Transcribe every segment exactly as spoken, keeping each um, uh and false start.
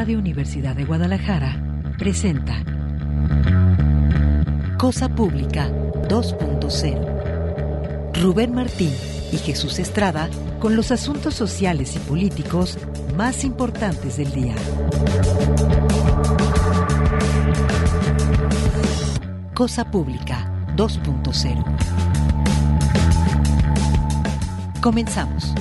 Radio Universidad de Guadalajara presenta Cosa Pública dos punto cero. Rubén Martín y Jesús Estrada con los asuntos sociales y políticos más importantes del día. Cosa Pública dos punto cero. Comenzamos.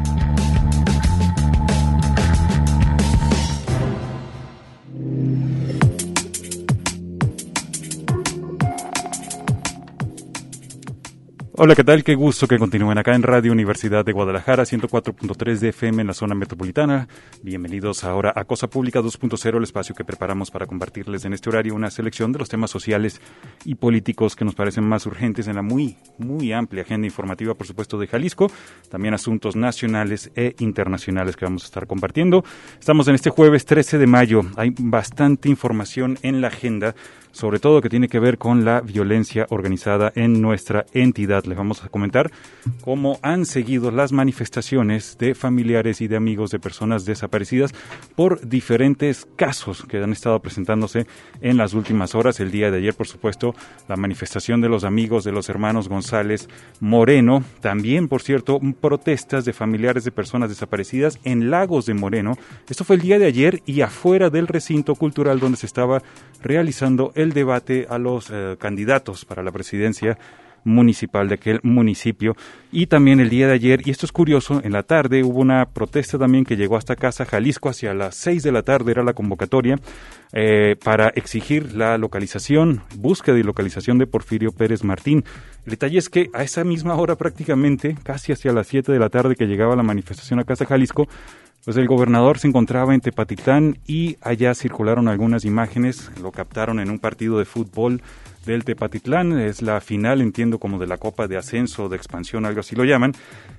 Hola, ¿qué tal? Qué gusto que continúen acá en Radio Universidad de Guadalajara, ciento cuatro punto tres de F M en la zona metropolitana. Bienvenidos ahora a Cosa Pública dos punto cero, el espacio que preparamos para compartirles en este horario una selección de los temas sociales y políticos que nos parecen más urgentes en la muy, muy amplia agenda informativa, por supuesto, de Jalisco. También asuntos nacionales e internacionales que vamos a estar compartiendo. Estamos en este jueves trece de mayo. Hay bastante información en la agenda, sobre todo que tiene que ver con la violencia organizada en nuestra entidad. Les vamos a comentar cómo han seguido las manifestaciones de familiares y de amigos de personas desaparecidas por diferentes casos que han estado presentándose en las últimas horas. El día de ayer, por supuesto, la manifestación de los amigos de los hermanos González Moreno. También, por cierto, protestas de familiares de personas desaparecidas en Lagos de Moreno. Esto fue el día de ayer y afuera del recinto cultural donde se estaba realizando el debate a los eh, candidatos para la presidencia municipal de aquel municipio. Y también el día de ayer, y esto es curioso, en la tarde hubo una protesta también que llegó hasta Casa Jalisco, hacia las seis de la tarde era la convocatoria, eh, para exigir la localización, búsqueda y localización de Porfirio Pérez Martín. El detalle es que a esa misma hora prácticamente, casi hacia las siete de la tarde que llegaba la manifestación a Casa Jalisco, pues el gobernador se encontraba en Tepatitlán y allá circularon algunas imágenes, lo captaron en un partido de fútbol del Tepatitlán, es la final, entiendo, como de la Copa de Ascenso, de Expansión, algo así lo llaman,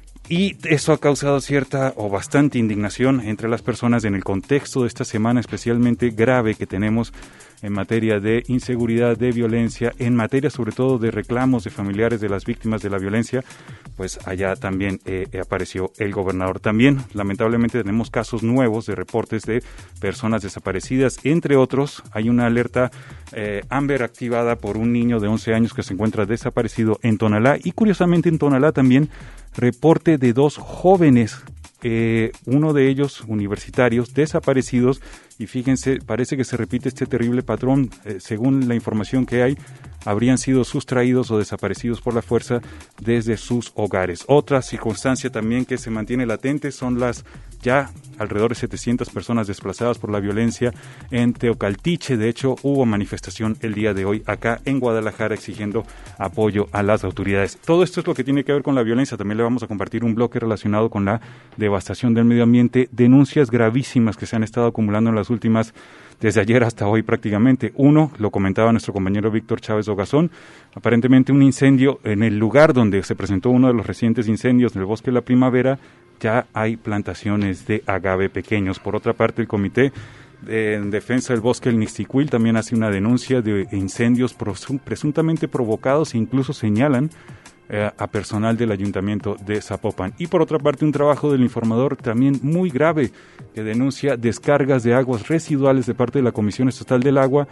y eso ha causado cierta o bastante indignación entre las personas en el contexto de esta semana especialmente grave que tenemos en materia de inseguridad, de violencia, en materia sobre todo de reclamos de familiares de las víctimas de la violencia. Pues allá también eh, apareció el gobernador. También, lamentablemente, tenemos casos nuevos de reportes de personas desaparecidas. Entre otros, hay una alerta eh, Amber activada por un niño de once años que se encuentra desaparecido en Tonalá. Y curiosamente en Tonalá también reporte de dos jóvenes, eh, uno de ellos universitarios, desaparecidos. Y fíjense, parece que se repite este terrible patrón. Eh, según la información que hay, habrían sido sustraídos o desaparecidos por la fuerza desde sus hogares. Otra circunstancia también que se mantiene latente son las ya alrededor de setecientas personas desplazadas por la violencia en Teocaltiche. De hecho, hubo manifestación el día de hoy acá en Guadalajara exigiendo apoyo a las autoridades. Todo esto es lo que tiene que ver con la violencia. También le vamos a compartir un bloque relacionado con la devastación del medio ambiente, denuncias gravísimas que se han estado acumulando en las últimas, desde ayer hasta hoy prácticamente. Uno, lo comentaba nuestro compañero Víctor Chávez Ogazón, aparentemente un incendio en el lugar donde se presentó uno de los recientes incendios en el Bosque de la Primavera. Ya hay plantaciones de agave pequeños. Por otra parte, el Comité de, en Defensa del Bosque, el Nixtiquil, también hace una denuncia de incendios presuntamente provocados e incluso señalan a personal del Ayuntamiento de Zapopan. Y por otra parte, un trabajo del informador también muy grave que denuncia descargas de aguas residuales de parte de la Comisión Estatal del Agua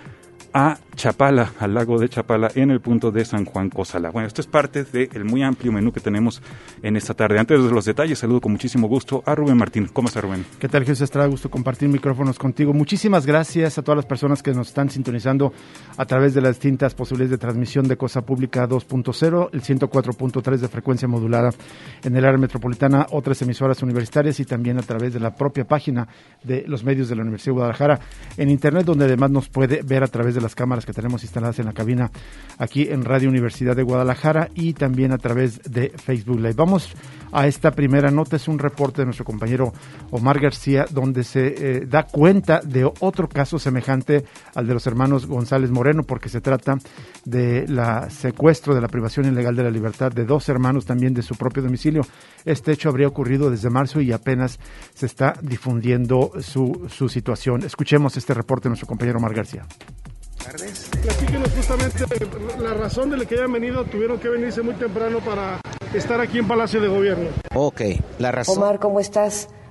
a Chapala, al lago de Chapala, en el punto de San Juan Cozalá. Bueno, esto es parte del muy amplio menú que tenemos en esta tarde. Antes de los detalles, saludo con muchísimo gusto a Rubén Martín. ¿Cómo está, Rubén? ¿Qué tal, Jesús Estrada? Gusto compartir micrófonos contigo. Muchísimas gracias a todas las personas que nos están sintonizando a través de las distintas posibilidades de transmisión de Cosa Pública dos punto cero, el ciento cuatro punto tres de frecuencia modulada en el área metropolitana, otras emisoras universitarias y también a través de la propia página de los medios de la Universidad de Guadalajara en internet, donde además nos puede ver a través de las cámaras que tenemos instaladas en la cabina aquí en Radio Universidad de Guadalajara y también a través de Facebook Live. Vamos a esta primera nota, es un reporte de nuestro compañero Omar García, donde se eh, da cuenta de otro caso semejante al de los hermanos González Moreno, porque se trata de la secuestro, de la privación ilegal de la libertad de dos hermanos también de su propio domicilio. Este hecho habría ocurrido desde marzo y apenas se está difundiendo su, su situación. Escuchemos este reporte de nuestro compañero Omar García. Platíquenos justamente la razón de la que hayan venido, tuvieron que venirse muy temprano para estar aquí en Palacio de Gobierno. Ok, la razón... Omar, ¿cómo estás?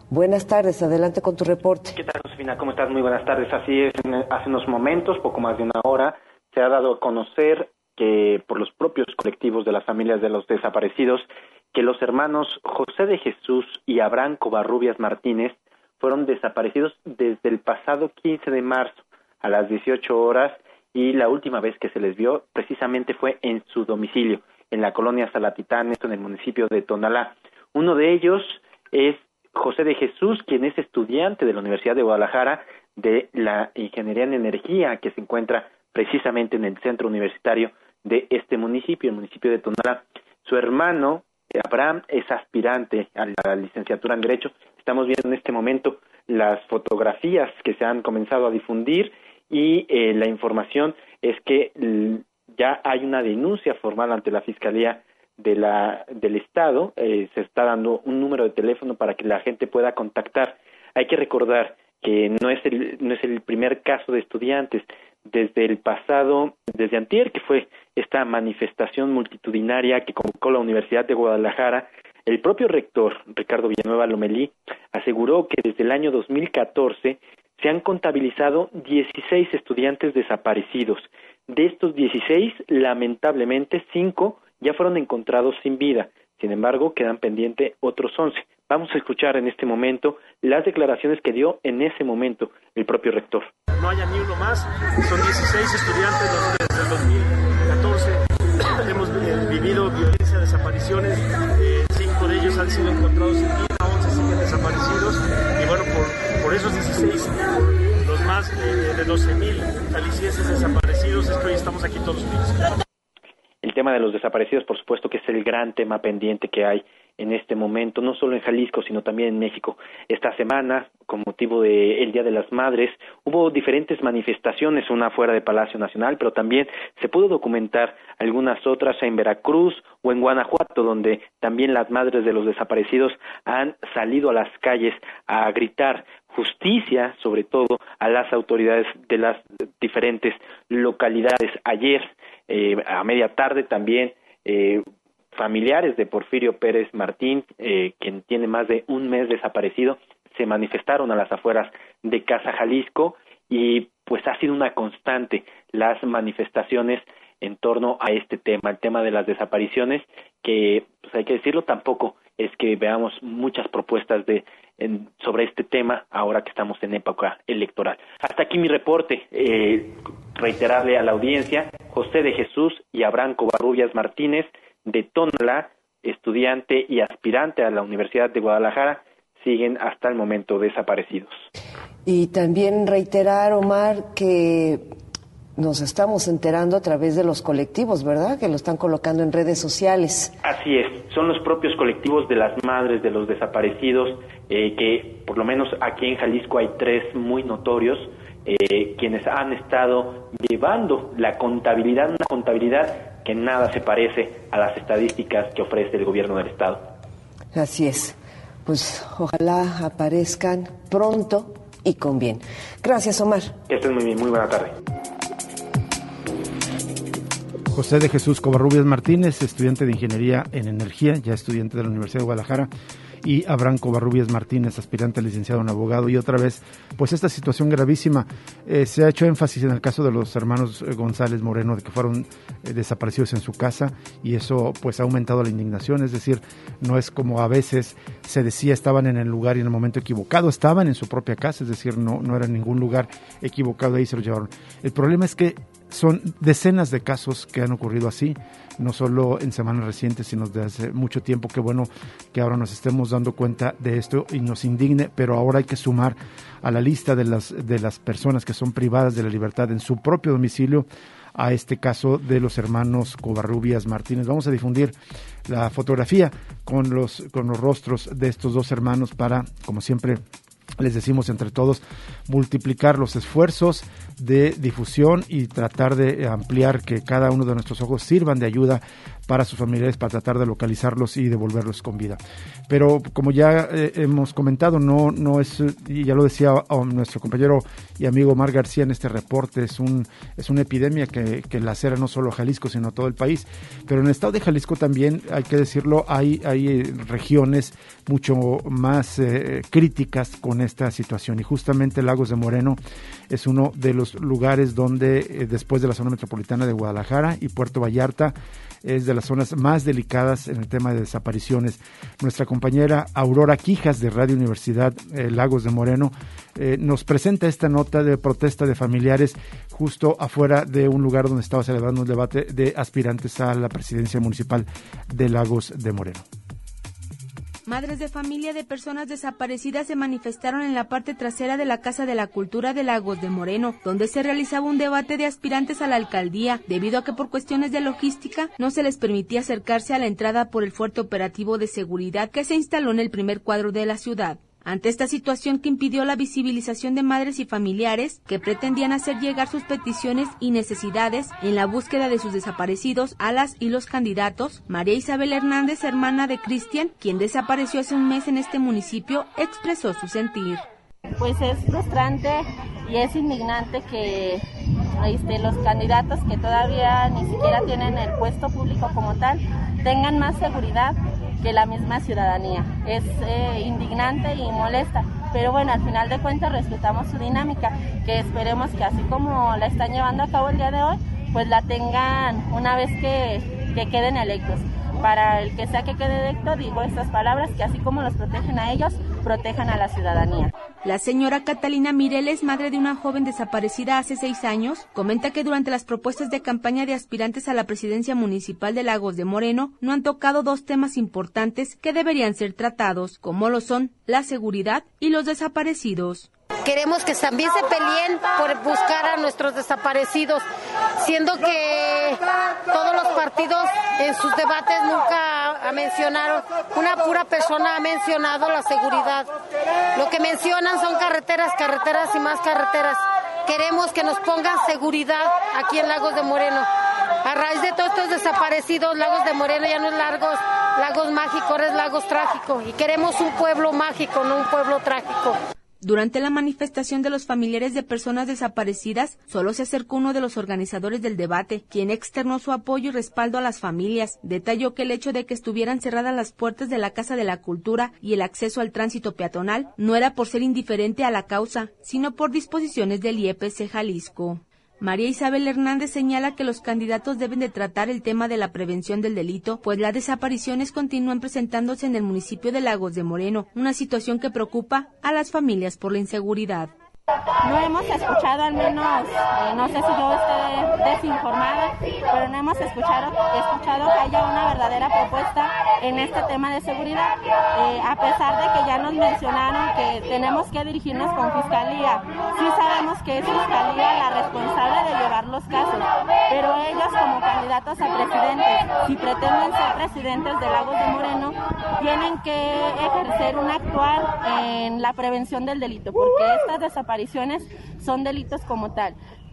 Buenas tardes, adelante con tu reporte. ¿Qué tal, Josefina? ¿Cómo estás? Muy buenas tardes. Así es, hace unos momentos, poco más de una hora, se ha dado a conocer que por los propios colectivos de las familias de los desaparecidos, que los hermanos José de Jesús y Abraham Covarrubias Martínez fueron desaparecidos desde el pasado quince de marzo a las dieciocho horas, y la última vez que se les vio precisamente fue en su domicilio, en la colonia Salatitán, esto en el municipio de Tonalá. Uno de ellos es José de Jesús, quien es estudiante de la Universidad de Guadalajara de la Ingeniería en Energía, que se encuentra precisamente en el centro universitario de este municipio, el municipio de Tonalá. Su hermano, Abraham, es aspirante a la licenciatura en Derecho. Estamos viendo en este momento las fotografías que se han comenzado a difundir y eh, la información es que l- ya hay una denuncia formal ante la Fiscalía de la del Estado. Eh, se está dando un número de teléfono para que la gente pueda contactar. Hay que recordar que no es el no es el primer caso de estudiantes. Desde el pasado, desde antier, que fue esta manifestación multitudinaria que convocó la Universidad de Guadalajara, el propio rector, Ricardo Villanueva Lomelí, aseguró que desde el año dos mil catorce se han contabilizado dieciséis estudiantes desaparecidos. De estos dieciséis, lamentablemente, cinco ya fueron encontrados sin vida. Sin embargo, quedan pendientes otros once. Vamos a escuchar en este momento las declaraciones que dio en ese momento el propio rector. No haya ni uno más, son dieciséis estudiantes los que desde el dos mil catorce hemos eh, vivido violencia, desapariciones, eh, cinco de ellos han sido encontrados sin vida, once siguen desaparecidos, y bueno, por, por esos dieciséis, los más eh, de doce mil jaliscienses desaparecidos, es que hoy estamos aquí todos unidos. El tema de los desaparecidos, por supuesto que es el gran tema pendiente que hay en este momento, no solo en Jalisco, sino también en México. Esta semana, con motivo del Día de las Madres, hubo diferentes manifestaciones, una fuera de Palacio Nacional, pero también se pudo documentar algunas otras en Veracruz o en Guanajuato, donde también las madres de los desaparecidos han salido a las calles a gritar justicia, sobre todo a las autoridades de las diferentes localidades. Ayer, eh, a media tarde, también eh, familiares de Porfirio Pérez Martín, eh, quien tiene más de un mes desaparecido, se manifestaron a las afueras de Casa Jalisco, y pues ha sido una constante las manifestaciones en torno a este tema, el tema de las desapariciones, que pues hay que decirlo, tampoco es que veamos muchas propuestas de en, sobre este tema ahora que estamos en época electoral. Hasta aquí mi reporte. Eh, reiterarle a la audiencia, José de Jesús y Abraham Covarrubias Martínez, de Tonalá, estudiante y aspirante a la Universidad de Guadalajara, siguen hasta el momento desaparecidos. Y también reiterar, Omar, que nos estamos enterando a través de los colectivos, ¿verdad? Que lo están colocando en redes sociales. Así es, son los propios colectivos de las madres de los desaparecidos, eh, que por lo menos aquí en Jalisco hay tres muy notorios, eh, quienes han estado llevando la contabilidad, una contabilidad que nada se parece a las estadísticas que ofrece el gobierno del Estado. Así es, pues ojalá aparezcan pronto y con bien. Gracias, Omar. Que estén muy bien, muy buena tarde. José de Jesús Covarrubias Martínez, estudiante de Ingeniería en Energía, ya estudiante de la Universidad de Guadalajara, y Abraham Covarrubias Martínez, aspirante a licenciado en abogado. Y otra vez, pues esta situación gravísima. Eh, se ha hecho énfasis en el caso de los hermanos González Moreno, de que fueron eh, desaparecidos en su casa, y eso pues ha aumentado la indignación. Es decir, no es como a veces se decía, estaban en el lugar y en el momento equivocado, estaban en su propia casa, es decir, no, no era en ningún lugar equivocado, ahí se los llevaron. El problema es que son decenas de casos que han ocurrido así, no solo en semanas recientes, sino desde hace mucho tiempo. Qué bueno que ahora nos estemos dando cuenta de esto y nos indigne, pero ahora hay que sumar a la lista de las, de las personas que son privadas de la libertad en su propio domicilio a este caso de los hermanos Covarrubias Martínez. Vamos a difundir la fotografía con los, con los rostros de estos dos hermanos para, como siempre, les decimos entre todos, multiplicar los esfuerzos de difusión y tratar de ampliar que cada uno de nuestros ojos sirvan de ayuda para sus familiares, para tratar de localizarlos y devolverlos con vida. Pero como ya eh, hemos comentado, no no es, y ya lo decía oh, nuestro compañero y amigo Omar García en este reporte, es un es una epidemia que, que lacera no solo Jalisco, sino todo el país. Pero en el estado de Jalisco también, hay que decirlo, hay, hay regiones mucho más eh, críticas con esta situación. Y justamente Lagos de Moreno es uno de los lugares donde, eh, después de la zona metropolitana de Guadalajara y Puerto Vallarta, es de las zonas más delicadas en el tema de desapariciones. Nuestra compañera Aurora Quijas de Radio Universidad eh, Lagos de Moreno eh, nos presenta esta nota de protesta de familiares justo afuera de un lugar donde estaba celebrando un debate de aspirantes a la presidencia municipal de Lagos de Moreno. Madres de familia de personas desaparecidas se manifestaron en la parte trasera de la Casa de la Cultura de Lagos de Moreno, donde se realizaba un debate de aspirantes a la alcaldía, debido a que por cuestiones de logística no se les permitía acercarse a la entrada por el fuerte operativo de seguridad que se instaló en el primer cuadro de la ciudad. Ante esta situación que impidió la visibilización de madres y familiares que pretendían hacer llegar sus peticiones y necesidades en la búsqueda de sus desaparecidos a las y los candidatos, María Isabel Hernández, hermana de Cristian, quien desapareció hace un mes en este municipio, expresó su sentir. Pues es frustrante y es indignante que este, los candidatos que todavía ni siquiera tienen el puesto público como tal tengan más seguridad que la misma ciudadanía. Es eh, indignante y molesta, pero bueno, al final de cuentas respetamos su dinámica, que esperemos que así como la están llevando a cabo el día de hoy, pues la tengan una vez que, que queden electos. Para el que sea que quede electo, digo estas palabras, que así como los protegen a ellos, protejan a la ciudadanía. La señora Catalina Mireles, madre de una joven desaparecida hace seis años, comenta que durante las propuestas de campaña de aspirantes a la presidencia municipal de Lagos de Moreno no han tocado dos temas importantes que deberían ser tratados, como lo son la seguridad y los desaparecidos. Queremos que también se peleen por buscar a nuestros desaparecidos, siendo que todos los partidos en sus debates nunca mencionaron, una pura persona ha mencionado la seguridad. Lo que mencionan son carreteras, carreteras y más carreteras. Queremos que nos pongan seguridad aquí en Lagos de Moreno. A raíz de todos estos desaparecidos, Lagos de Moreno ya no es Lagos, Lagos mágico, es Lagos trágico. Y queremos un pueblo mágico, no un pueblo trágico. Durante la manifestación de los familiares de personas desaparecidas, solo se acercó uno de los organizadores del debate, quien externó su apoyo y respaldo a las familias. Detalló que el hecho de que estuvieran cerradas las puertas de la Casa de la Cultura y el acceso al tránsito peatonal no era por ser indiferente a la causa, sino por disposiciones del I E P C Jalisco. María Isabel Hernández señala que los candidatos deben de tratar el tema de la prevención del delito, pues las desapariciones continúan presentándose en el municipio de Lagos de Moreno, una situación que preocupa a las familias por la inseguridad. No hemos escuchado, al menos, eh, no sé si yo esté desinformada, pero no hemos escuchado, escuchado que haya una verdadera propuesta en este tema de seguridad, eh, a pesar de que ya nos mencionaron que tenemos que dirigirnos con Fiscalía. Sí sabemos que es Fiscalía la responsable de llevar los casos, pero ellos como candidatos a presidentes, si pretenden ser presidentes de Lagos de Moreno, tienen que ejercer un actuar en la prevención del delito, porque estas desapariciones son delitos como tal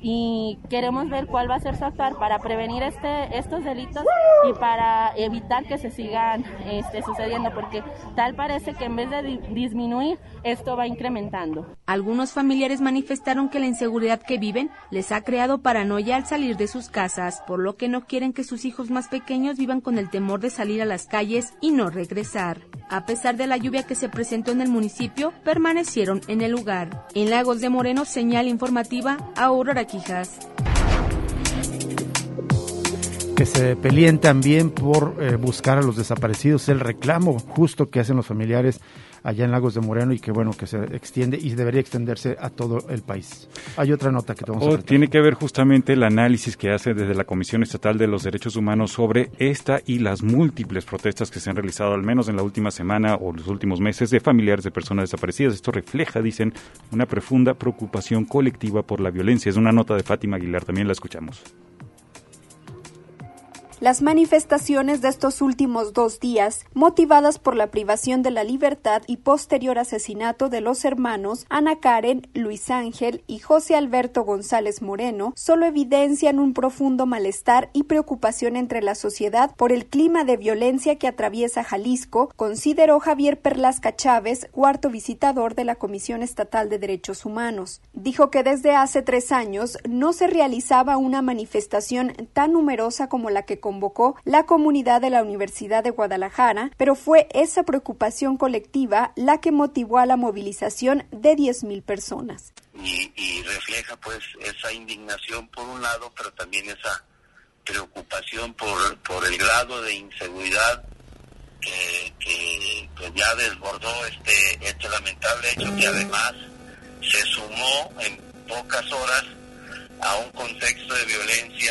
y queremos ver cuál va a ser su actuar para prevenir este estos delitos y para evitar que se sigan este, sucediendo, porque tal parece que en vez de di- disminuir, esto va incrementando. Algunos familiares manifestaron que la inseguridad que viven les ha creado paranoia al salir de sus casas, por lo que no quieren que sus hijos más pequeños vivan con el temor de salir a las calles y no regresar. A pesar de la lluvia que se presentó en el municipio, permanecieron en el lugar. En Lagos de Moreno, señal informativa, Aurora Quijas. Que se peleen también por eh, buscar a los desaparecidos, el reclamo justo que hacen los familiares allá en Lagos de Moreno y que bueno, que se extiende y debería extenderse a todo el país. Hay otra nota que te vamos a oh, comentar. Tiene que ver justamente el análisis que hace desde la Comisión Estatal de los Derechos Humanos sobre esta y las múltiples protestas que se han realizado al menos en la última semana o los últimos meses de familiares de personas desaparecidas. Esto refleja, dicen, una profunda preocupación colectiva por la violencia. Es una nota de Fátima Aguilar, también la escuchamos. Las manifestaciones de estos últimos dos días, motivadas por la privación de la libertad y posterior asesinato de los hermanos Ana Karen, Luis Ángel y José Alberto González Moreno, solo evidencian un profundo malestar y preocupación entre la sociedad por el clima de violencia que atraviesa Jalisco, consideró Javier Perlasca Chávez, cuarto visitador de la Comisión Estatal de Derechos Humanos. Dijo que desde hace tres años no se realizaba una manifestación tan numerosa como la que convocó la comunidad de la Universidad de Guadalajara, pero fue esa preocupación colectiva la que motivó a la movilización de diez mil personas. Y, y refleja pues esa indignación por un lado, pero también esa preocupación por, por el grado de inseguridad que, que pues ya desbordó este, este lamentable hecho, que además se sumó en pocas horas a un contexto de violencia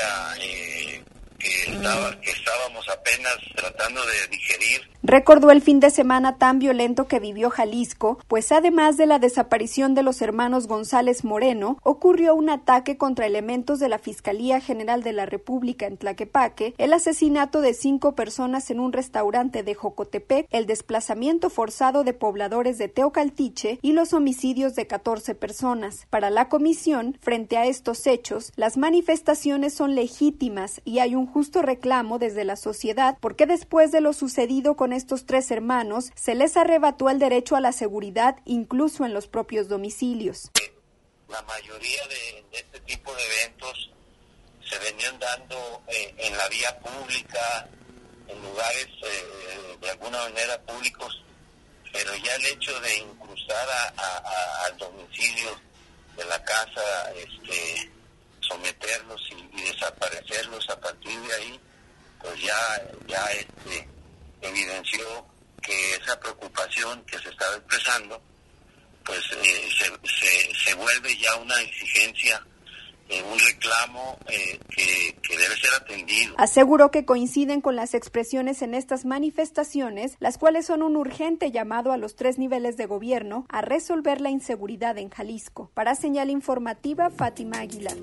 eh, que, estaba, que estábamos apenas tratando de digerir. Recordó el fin de semana tan violento que vivió Jalisco, pues además de la desaparición de los hermanos González Moreno, ocurrió un ataque contra elementos de la Fiscalía General de la República en Tlaquepaque, el asesinato de cinco personas en un restaurante de Jocotepec, el desplazamiento forzado de pobladores de Teocaltiche y los homicidios de catorce personas. Para la comisión, frente a estos hechos, las manifestaciones son legítimas y hay un justo reclamo desde la sociedad, porque después de lo sucedido con estos tres hermanos, se les arrebató el derecho a la seguridad, incluso en los propios domicilios. La mayoría de, de este tipo de eventos se venían dando eh, en la vía pública, en lugares eh, de alguna manera públicos, pero ya el hecho de incrustar a, a, a, al domicilio de la casa, este, someterlos y, y desaparecerlos a partir de ahí, pues ya, ya este, evidenció que esa preocupación que se estaba expresando, pues eh, se, se, se vuelve ya una exigencia, eh, un reclamo eh, que, que debe ser atendido. Aseguró que coinciden con las expresiones en estas manifestaciones, las cuales son un urgente llamado a los tres niveles de gobierno a resolver la inseguridad en Jalisco. Para Señal Informativa, Fátima Aguilar.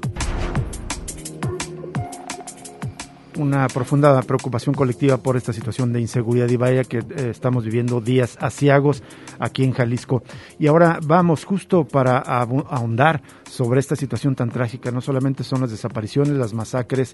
Una profunda preocupación colectiva por esta situación de inseguridad y vaya que eh, estamos viviendo días aciagos aquí en Jalisco. Y ahora vamos justo para ahondar sobre esta situación tan trágica. No solamente son las desapariciones, las masacres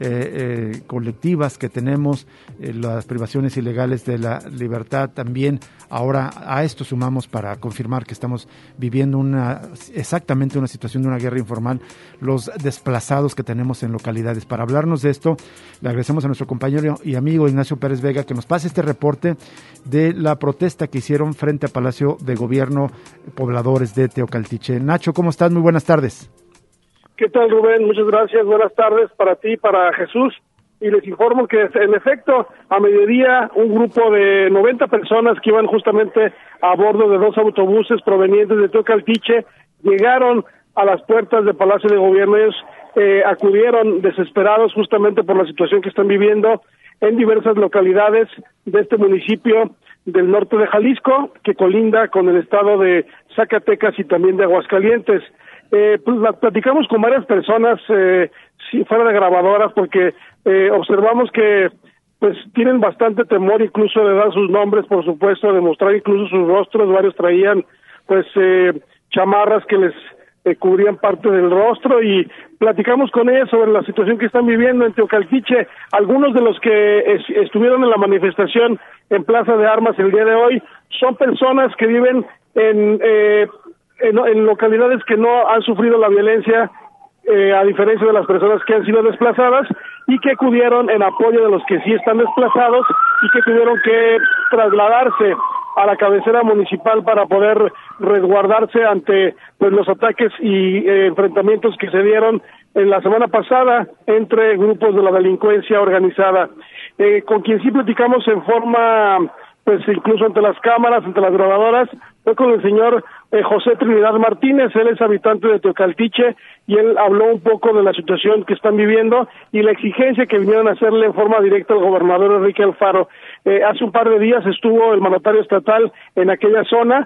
eh, eh, colectivas que tenemos, eh, las privaciones ilegales de la libertad, también ahora a esto sumamos para confirmar que estamos viviendo una exactamente una situación de una guerra informal, los desplazados que tenemos en localidades. Para hablarnos de esto, le agradecemos a nuestro compañero y amigo Ignacio Pérez Vega que nos pase este reporte de la protesta que hicieron frente a Palacio de Gobierno pobladores de Teocaltiche. Nacho, ¿cómo estás? Muy buenas tardes. ¿Qué tal, Rubén? Muchas gracias. Buenas tardes para ti, para Jesús. Y les informo que, en efecto, a mediodía, un grupo de noventa personas que iban justamente a bordo de dos autobuses provenientes de Teocaltiche llegaron a las puertas del Palacio de Gobierno. Ellos eh, acudieron desesperados justamente por la situación que están viviendo en diversas localidades de este municipio del norte de Jalisco, que colinda con el estado de Zacatecas y también de Aguascalientes. Eh, pues la, platicamos con varias personas, eh, si fuera de grabadoras, porque eh, observamos que pues tienen bastante temor incluso de dar sus nombres, por supuesto, de mostrar incluso sus rostros. Varios traían pues eh, chamarras que les eh, cubrían parte del rostro, y platicamos con ellos sobre la situación que están viviendo en Teocaltiche. Algunos de los que es, estuvieron en la manifestación en Plaza de Armas el día de hoy son personas que viven en, eh, en, en localidades que no han sufrido la violencia, eh, a diferencia de las personas que han sido desplazadas, y que acudieron en apoyo de los que sí están desplazados y que tuvieron que trasladarse a la cabecera municipal para poder resguardarse ante pues los ataques y eh, enfrentamientos que se dieron en la semana pasada entre grupos de la delincuencia organizada. Eh, con quien sí platicamos en forma, pues incluso ante las cámaras, ante las grabadoras, fue con el señor eh, José Trinidad Martínez. Él es habitante de Teocaltiche y él habló un poco de la situación que están viviendo y la exigencia que vinieron a hacerle en forma directa al gobernador Enrique Alfaro. Eh, hace un par de días estuvo el mandatario estatal en aquella zona,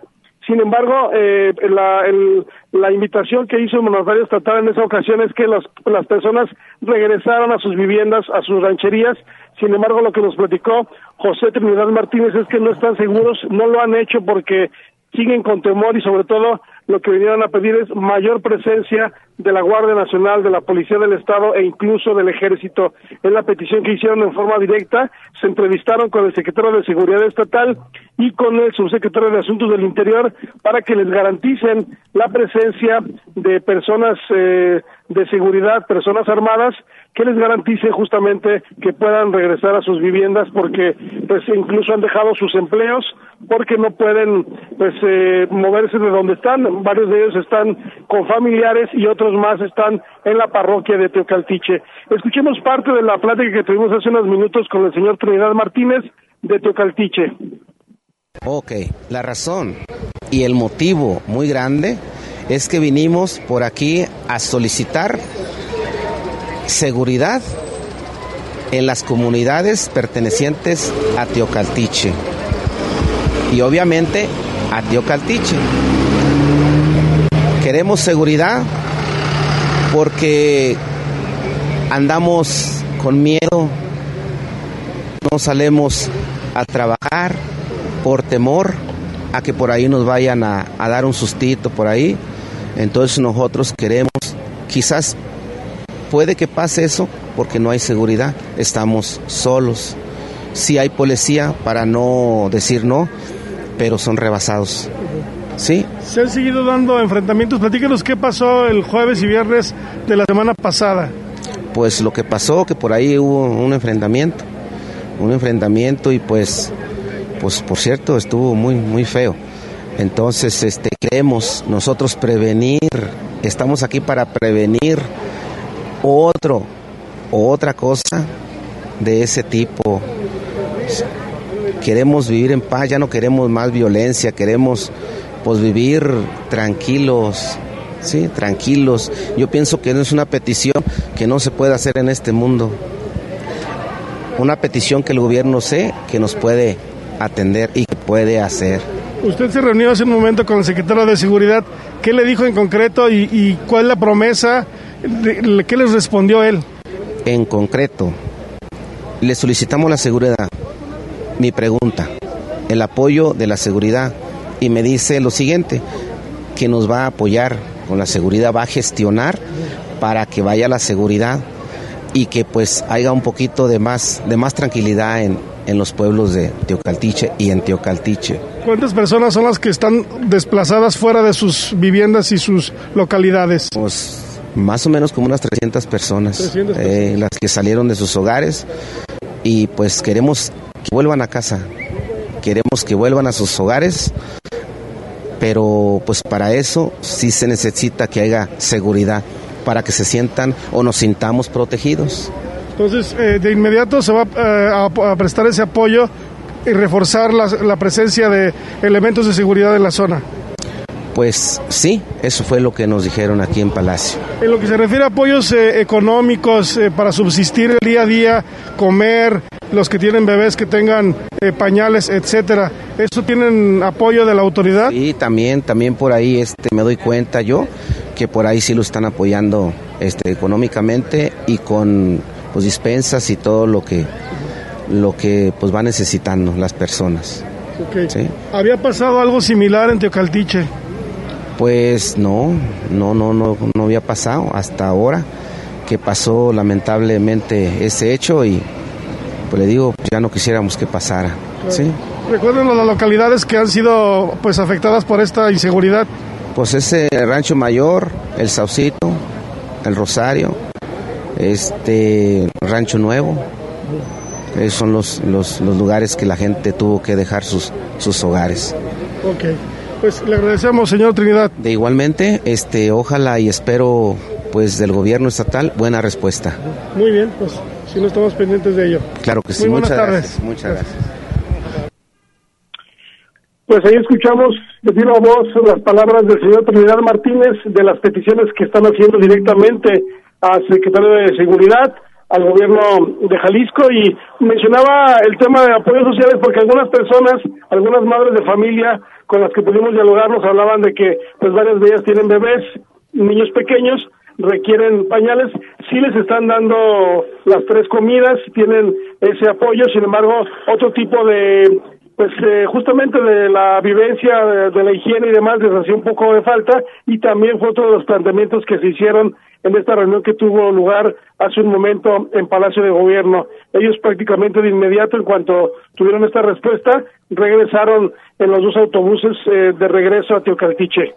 Sin embargo, eh, la, el, la invitación que hizo el mandatario estatal en esa ocasión es que los, las personas regresaran a sus viviendas, a sus rancherías. Sin embargo, lo que nos platicó José Trinidad Martínez es que no están seguros, no lo han hecho porque siguen con temor y sobre todo lo que vinieron a pedir es mayor presencia de la Guardia Nacional, de la Policía del Estado e incluso del Ejército. Es la petición que hicieron en forma directa. Se entrevistaron con el secretario de Seguridad Estatal y con el subsecretario de Asuntos del Interior para que les garanticen la presencia de personas eh, de seguridad, personas armadas, que les garantice justamente que puedan regresar a sus viviendas porque pues incluso han dejado sus empleos porque no pueden pues eh, moverse de donde están. Varios de ellos están con familiares y otros más están en la parroquia de Teocaltiche. Escuchemos parte de la plática que tuvimos hace unos minutos con el señor Trinidad Martínez de Teocaltiche. Ok, la razón y el motivo muy grande es que vinimos por aquí a solicitar seguridad en las comunidades pertenecientes a Teocaltiche y obviamente a Teocaltiche. Queremos seguridad porque andamos con miedo, no salimos a trabajar por temor a que por ahí nos vayan a, a dar un sustito por ahí. Entonces nosotros queremos, quizás puede que pase eso porque no hay seguridad, estamos solos. Sí hay policía, para no decir no, pero son rebasados. ¿Sí? Se han seguido dando enfrentamientos. Platíquenos qué pasó el jueves y viernes de la semana pasada. Pues lo que pasó, que por ahí hubo un enfrentamiento, un enfrentamiento y pues, pues por cierto, estuvo muy, muy feo. Entonces, este, queremos nosotros prevenir, estamos aquí para prevenir otro, otra cosa de ese tipo. Queremos vivir en paz, ya no queremos más violencia, queremos pues vivir tranquilos, sí, tranquilos. Yo pienso que no es una petición que no se puede hacer en este mundo. Una petición que el gobierno sé que nos puede atender y que puede hacer. Usted se reunió hace un momento con el secretario de Seguridad. ¿Qué le dijo en concreto y, y cuál es la promesa? ¿Qué les respondió él? En concreto, le solicitamos la seguridad. Mi pregunta, el apoyo de la seguridad. Y me dice lo siguiente, que nos va a apoyar con la seguridad, va a gestionar para que vaya la seguridad y que pues haya un poquito de más, de más tranquilidad en, en los pueblos de Teocaltiche y en Teocaltiche. ¿Cuántas personas son las que están desplazadas fuera de sus viviendas y sus localidades? Pues más o menos como unas trescientas personas, trescientas personas. Eh, las que salieron de sus hogares y pues queremos que vuelvan a casa, queremos que vuelvan a sus hogares, pero pues para eso sí se necesita que haya seguridad, para que se sientan o nos sintamos protegidos. Entonces, eh, de inmediato se va eh, a, a prestar ese apoyo y reforzar la, la presencia de elementos de seguridad en la zona. Pues sí, eso fue lo que nos dijeron aquí en Palacio. En lo que se refiere a apoyos eh, económicos eh, para subsistir el día a día, comer, los que tienen bebés que tengan eh, pañales, etcétera, ¿eso tienen apoyo de la autoridad? Sí, también, también por ahí este, me doy cuenta yo que por ahí sí lo están apoyando este, económicamente y con pues, dispensas y todo lo que, lo que pues, va necesitando las personas. Okay. ¿Sí? ¿Había pasado algo similar en Teocaltiche? Pues no, no, no, no, no había pasado hasta ahora que pasó lamentablemente ese hecho y pues le digo, ya no quisiéramos que pasara. Claro. ¿Sí? ¿Recuerdan las localidades que han sido pues afectadas por esta inseguridad? Pues ese Rancho Mayor, El Saucito, El Rosario, este Rancho Nuevo. Esos son los, los, los lugares que la gente tuvo que dejar sus, sus hogares. Ok. Pues le agradecemos, señor Trinidad. De igualmente, este, ojalá y espero, pues, del gobierno estatal, buena respuesta. Muy bien, pues, si no estamos pendientes de ello. Claro que sí. Muy buenas muchas tardes. Gracias, muchas gracias. Pues ahí escuchamos de viva voz las palabras del señor Trinidad Martínez de las peticiones que están haciendo directamente al secretario de Seguridad. al gobierno de Jalisco, y mencionaba el tema de apoyos sociales porque algunas personas, algunas madres de familia con las que pudimos dialogar nos hablaban de que pues varias de ellas tienen bebés, niños pequeños, requieren pañales, sí les están dando las tres comidas, tienen ese apoyo, sin embargo, otro tipo de, pues eh, justamente de la vivencia de, de la higiene y demás les hacía un poco de falta, y también fue otro de los planteamientos que se hicieron en esta reunión que tuvo lugar hace un momento en Palacio de Gobierno. Ellos prácticamente de inmediato, en cuanto tuvieron esta respuesta, regresaron en los dos autobuses eh, de regreso a Teocaltiche.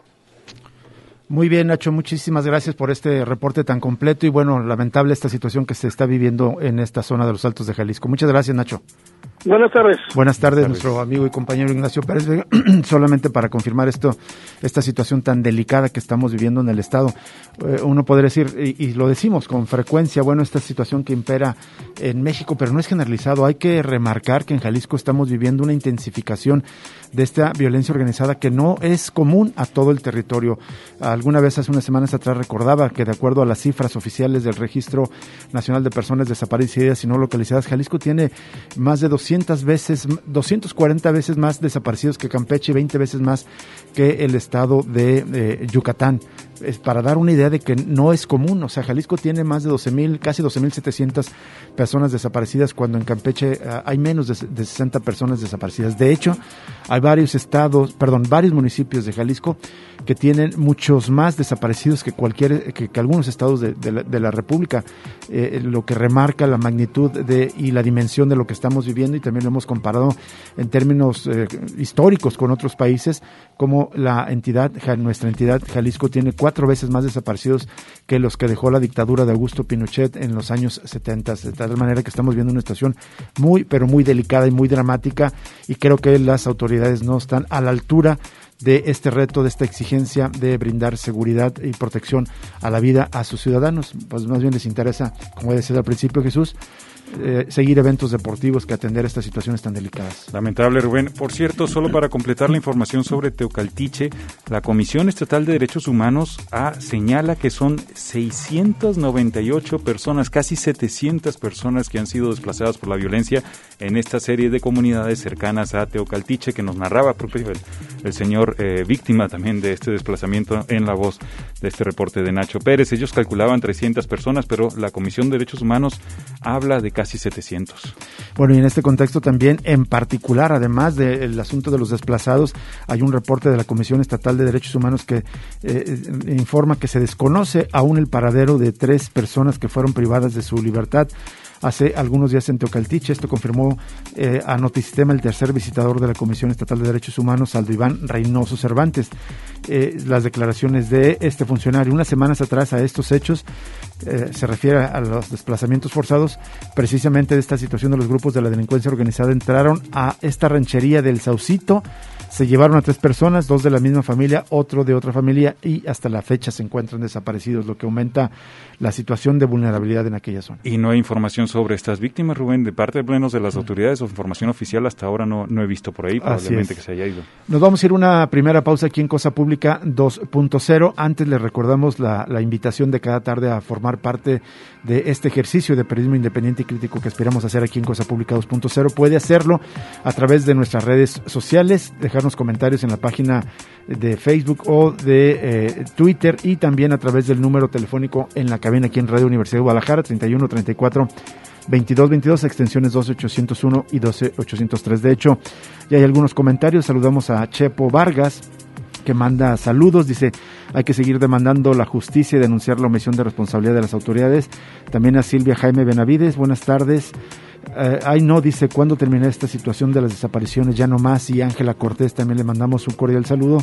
Muy bien, Nacho, muchísimas gracias por este reporte tan completo y bueno, lamentable esta situación que se está viviendo en esta zona de los Altos de Jalisco. Muchas gracias, Nacho. Buenas tardes. Buenas tardes, nuestro amigo y compañero Ignacio Pérez Vega. Solamente para confirmar esto, esta situación tan delicada que estamos viviendo en el Estado. Eh, uno podría decir, y, y lo decimos con frecuencia, bueno, esta situación que impera en México, pero no es generalizado. Hay que remarcar que en Jalisco estamos viviendo una intensificación de esta violencia organizada que no es común a todo el territorio. Alguna vez hace unas semanas atrás recordaba que de acuerdo a las cifras oficiales del Registro Nacional de Personas Desaparecidas y No Localizadas, Jalisco tiene más de doscientas veces, doscientas cuarenta veces más desaparecidos que Campeche y veinte veces más que el estado de eh, Yucatán. Es para dar una idea de que no es común, o sea, Jalisco tiene más de doce mil, casi doce mil setecientas personas desaparecidas, cuando en Campeche uh, hay menos de, de sesenta personas desaparecidas. De hecho, hay varios estados, perdón, varios municipios de Jalisco que tienen muchos más desaparecidos que cualquier, que, que algunos estados de, de, la, de la República, eh, lo que remarca la magnitud de y la dimensión de lo que estamos viviendo, y también lo hemos comparado en términos eh, históricos con otros países, como la entidad, nuestra entidad Jalisco tiene cuatro veces más desaparecidos que los que dejó la dictadura de Augusto Pinochet en los años setenta, de tal manera que estamos viendo una situación muy, pero muy delicada y muy dramática, y creo que las autoridades no están a la altura de este reto, de esta exigencia de brindar seguridad y protección a la vida a sus ciudadanos. Pues más bien les interesa, como decía al principio Jesús, Eh, seguir eventos deportivos que atender estas situaciones tan delicadas. Lamentable, Rubén. Por cierto, solo para completar la información sobre Teocaltiche, la Comisión Estatal de Derechos Humanos ah, señala que son seiscientas noventa y ocho personas, casi setecientas personas que han sido desplazadas por la violencia en esta serie de comunidades cercanas a Teocaltiche, que nos narraba propio el, el señor eh, víctima también de este desplazamiento en la voz de este reporte de Nacho Pérez. Ellos calculaban trescientas personas, pero la Comisión de Derechos Humanos habla de casi setecientos. Bueno, y en este contexto también, en particular, además del asunto de los desplazados, hay un reporte de la Comisión Estatal de Derechos Humanos que eh, informa que se desconoce aún el paradero de tres personas que fueron privadas de su libertad hace algunos días en Teocaltiche. Esto confirmó eh, a Notisistema el tercer visitador de la Comisión Estatal de Derechos Humanos, Aldo Iván Reynoso Cervantes. Eh, las declaraciones de este funcionario unas semanas atrás a estos hechos eh, se refiere a los desplazamientos forzados precisamente de esta situación de los grupos de la delincuencia organizada. Entraron a esta ranchería del Saucito, se llevaron a tres personas, dos de la misma familia, otro de otra familia, y hasta la fecha se encuentran desaparecidos, lo que aumenta la situación de vulnerabilidad en aquella zona. Y no hay información sobre estas víctimas, Rubén, de parte de plenos de las autoridades, o información oficial hasta ahora no, no he visto por ahí, probablemente que se haya ido. Nos vamos a ir a una primera pausa aquí en Cosa Pública dos punto cero. Antes les recordamos la, la invitación de cada tarde a formar parte de este ejercicio de periodismo independiente y crítico que esperamos hacer aquí en Cosa Pública dos punto cero. Puede hacerlo a través de nuestras redes sociales, dejarnos comentarios en la página de Facebook o de eh, Twitter, y también a través del número telefónico en la cabina aquí en Radio Universidad de Guadalajara, treinta y uno treinta y cuatro veintidós veintidós, extensiones doce ochocientos uno y doce ochocientos tres. De hecho, ya hay algunos comentarios. Saludamos a Chepo Vargas, que manda saludos, dice: hay que seguir demandando la justicia y denunciar la omisión de responsabilidad de las autoridades. También a Silvia Jaime Benavides, buenas tardes. Eh, ay no, dice, ¿cuándo termina esta situación de las desapariciones? Ya no más. Y Ángela Cortés también le mandamos un cordial saludo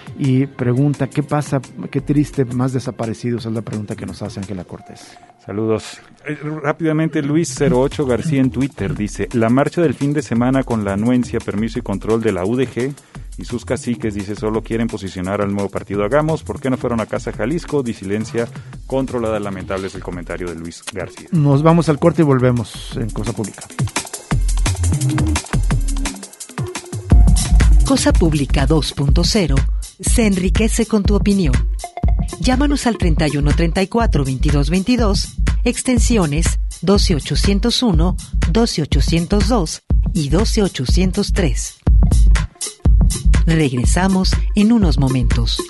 y pregunta, ¿qué pasa? Qué triste, más desaparecidos, es la pregunta que nos hace Ángela Cortés. Saludos. Eh, rápidamente, Luis cero ocho García en Twitter dice: la marcha del fin de semana con la anuencia, permiso y control de la U D G y sus caciques, dice, solo quieren posicionar al nuevo partido Hagamos. ¿Por qué no fueron a Casa Jalisco? Disidencia controlada. Lamentable es el comentario de Luis García. Nos vamos al corte y volvemos en Cosa Pública. Cosa Pública dos punto cero se enriquece con tu opinión. Llámanos al treinta y uno treinta y cuatro veintidós veintidós, extensiones doce ochocientos uno, doce ochocientos dos y doce ochocientos tres. Regresamos en unos momentos.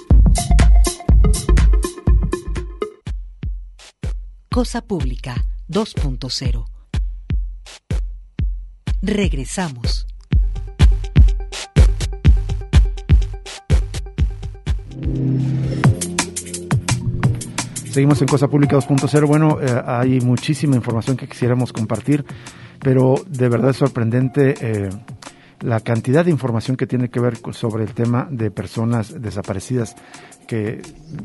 Cosa Pública dos punto cero. Regresamos. Seguimos en Cosa Pública dos punto cero. Bueno, eh, hay muchísima información que quisiéramos compartir, pero de verdad es sorprendente eh, la cantidad de información que tiene que ver sobre el tema de personas desaparecidas, que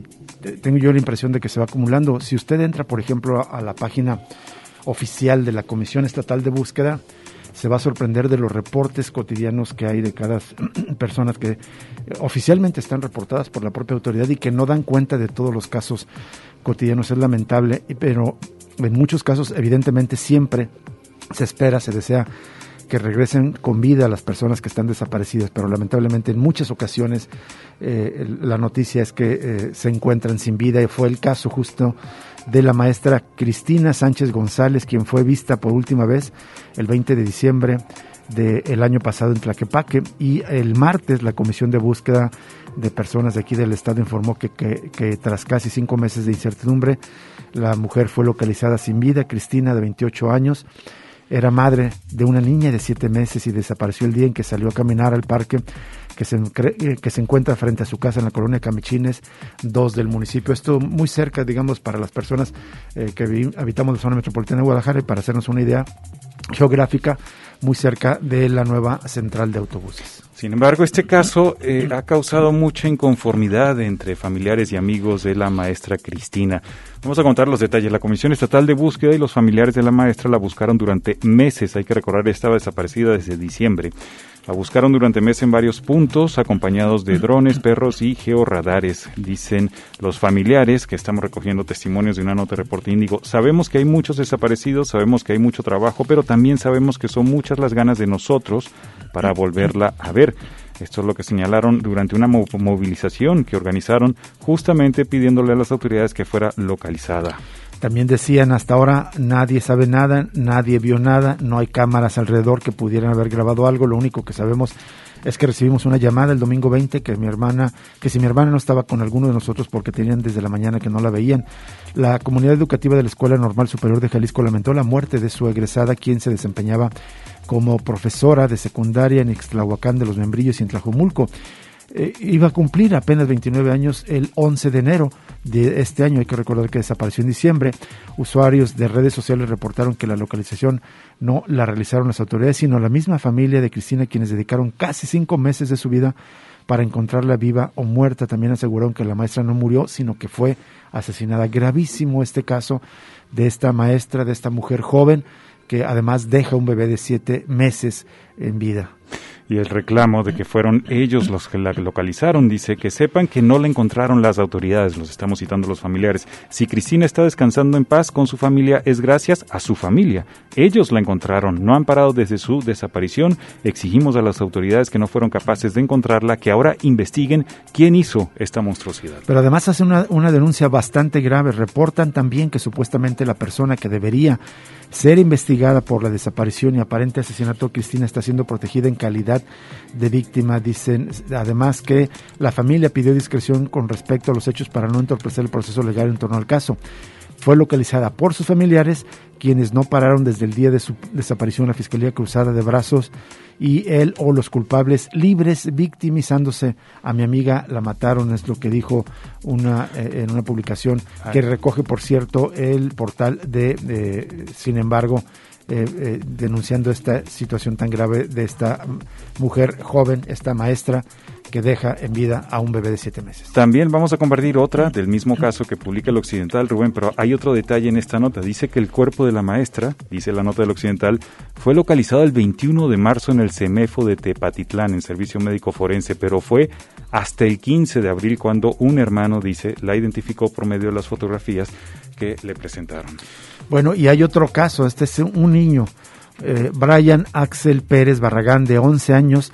tengo yo la impresión de que se va acumulando. Si usted entra, por ejemplo, a la página oficial de la Comisión Estatal de Búsqueda, se va a sorprender de los reportes cotidianos que hay de cada personas que oficialmente están reportadas por la propia autoridad y que no dan cuenta de todos los casos cotidianos. Es lamentable, pero en muchos casos, evidentemente, siempre se espera, se desea que regresen con vida a las personas que están desaparecidas, pero lamentablemente en muchas ocasiones eh, la noticia es que eh, se encuentran sin vida, y fue el caso justo de la maestra Cristina Sánchez González, quien fue vista por última vez el veinte de diciembre del año pasado en Tlaquepaque, y el martes la Comisión de Búsqueda de Personas de aquí del estado informó que, que, que tras casi cinco meses de incertidumbre, la mujer fue localizada sin vida. Cristina, de veintiocho años, era madre de una niña de siete meses y desapareció el día en que salió a caminar al parque que se, que se encuentra frente a su casa en la colonia Camichines dos del municipio. Esto muy cerca, digamos, para las personas eh, que vi, habitamos la zona metropolitana de Guadalajara, y para hacernos una idea geográfica, muy cerca de la nueva central de autobuses. Sin embargo, este caso eh, ha causado mucha inconformidad entre familiares y amigos de la maestra Cristina. Vamos a contar los detalles. La Comisión Estatal de Búsqueda y los familiares de la maestra la buscaron durante meses. Hay que recordar, estaba desaparecida desde diciembre. La buscaron durante meses en varios puntos, acompañados de drones, perros y georradares. Dicen los familiares, que estamos recogiendo testimonios de una nota de Reporte Índigo: sabemos que hay muchos desaparecidos, sabemos que hay mucho trabajo, pero también sabemos que son muchas las ganas de nosotros para volverla a ver. Esto es lo que señalaron durante una movilización que organizaron, justamente pidiéndole a las autoridades que fuera localizada. También decían, hasta ahora nadie sabe nada, nadie vio nada, no hay cámaras alrededor que pudieran haber grabado algo. Lo único que sabemos es que recibimos una llamada el domingo veinte que mi hermana, que si mi hermana no estaba con alguno de nosotros porque tenían desde la mañana que no la veían. La comunidad educativa de la Escuela Normal Superior de Jalisco lamentó la muerte de su egresada, quien se desempeñaba como profesora de secundaria en Ixtlahuacán de los Membrillos y en Tlajomulco. Eh, iba a cumplir apenas veintinueve años el once de enero de este año. Hay que recordar que desapareció en diciembre. Usuarios de redes sociales reportaron que la localización no la realizaron las autoridades, sino la misma familia de Cristina, quienes dedicaron casi cinco meses de su vida para encontrarla viva o muerta. También aseguraron que la maestra no murió, sino que fue asesinada. Gravísimo este caso de esta maestra, de esta mujer joven, que además deja un bebé de siete meses en vida. Y el reclamo de que fueron ellos los que la localizaron, dice: que sepan que no la encontraron las autoridades, los estamos citando los familiares. Si Cristina está descansando en paz con su familia, es gracias a su familia. Ellos la encontraron, no han parado desde su desaparición. Exigimos a las autoridades que no fueron capaces de encontrarla, que ahora investiguen quién hizo esta monstruosidad. Pero además hacen una, una denuncia bastante grave. Reportan también que supuestamente la persona que debería ser investigada por la desaparición y aparente asesinato de Cristina está siendo protegida en calidad de víctima. Dicen además que la familia pidió discreción con respecto a los hechos para no entorpecer el proceso legal en torno al caso. Fue localizada por sus familiares, quienes no pararon desde el día de su desaparición en la Fiscalía cruzada de brazos, y él o los culpables libres, victimizándose. A mi amiga la mataron, es lo que dijo una eh, en una publicación que recoge, por cierto, el portal de, de Sin embargo, eh, eh, denunciando esta situación tan grave de esta mujer joven, esta maestra, que deja en vida a un bebé de siete meses. También vamos a compartir otra del mismo caso que publica el Occidental, Rubén, pero hay otro detalle en esta nota. Dice que el cuerpo de la maestra, dice la nota del Occidental, fue localizado el veintiuno de marzo en el CEMEFO de Tepatitlán, en Servicio Médico Forense, pero fue hasta el quince de abril cuando un hermano, dice, la identificó por medio de las fotografías que le presentaron. Bueno, y hay otro caso. Este es un niño, eh, Brian Axel Pérez Barragán, de once años,